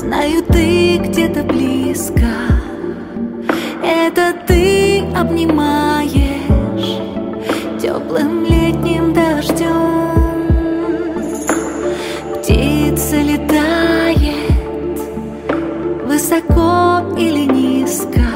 Знаю, ты где-то близко. Это ты обнимаешь теплым летним дождем. Птица летает высоко или низко.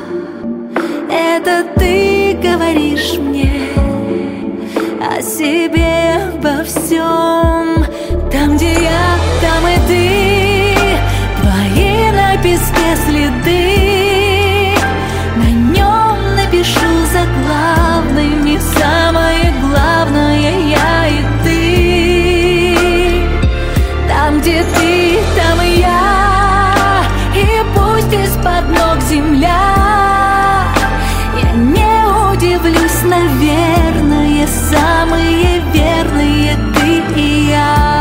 Это ты говоришь мне о себе, обо всем. Там, где я, там и ты. Твои на песке следы. На нем напишу заглавными самое главное я и ты. Там, где ты, там и я. И пусть из-под ног земля. Я не удивлюсь, наверное, самые верные ты и я.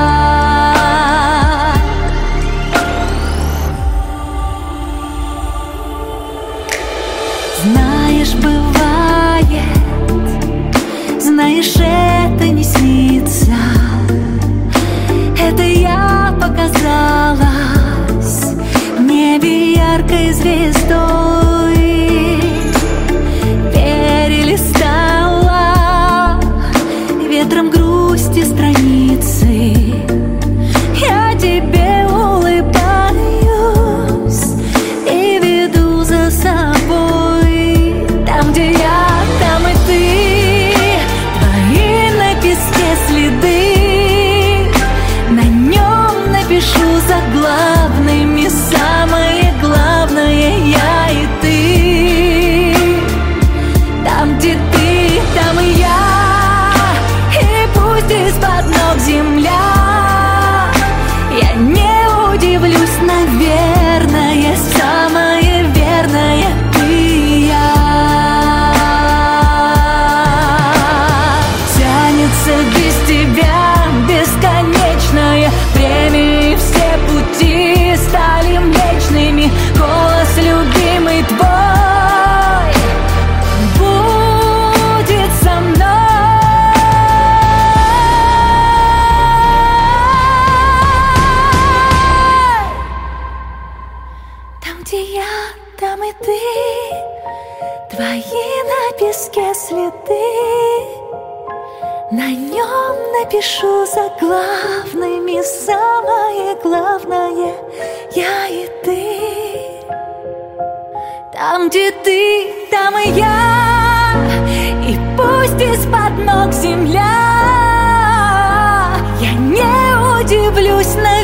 Знаешь, бывает, знаешь, это не снится. Это я показалась в небе яркой звездой. Перелистала ветром грусти страницы. Я тебе улыбаюсь и веду за собой. Там, где я, там и ты. Твои на песке следы. На нем напишу заглавными самое главное я и ты. Там, где ты, там и я. И пусть из-под ног земля. Я не удивлюсь, наверное, самое верное ты и я. Тянется без тебя бесконечное время, и все пути стали млечными. Голос любимый твой будет со мной. Там, где я, там и ты. Твои на песке следы. На нем напишу заглавными самое главное я и ты. Там, где ты, там и я. И пусть из-под ног земля. Я не удивлюсь, наверное,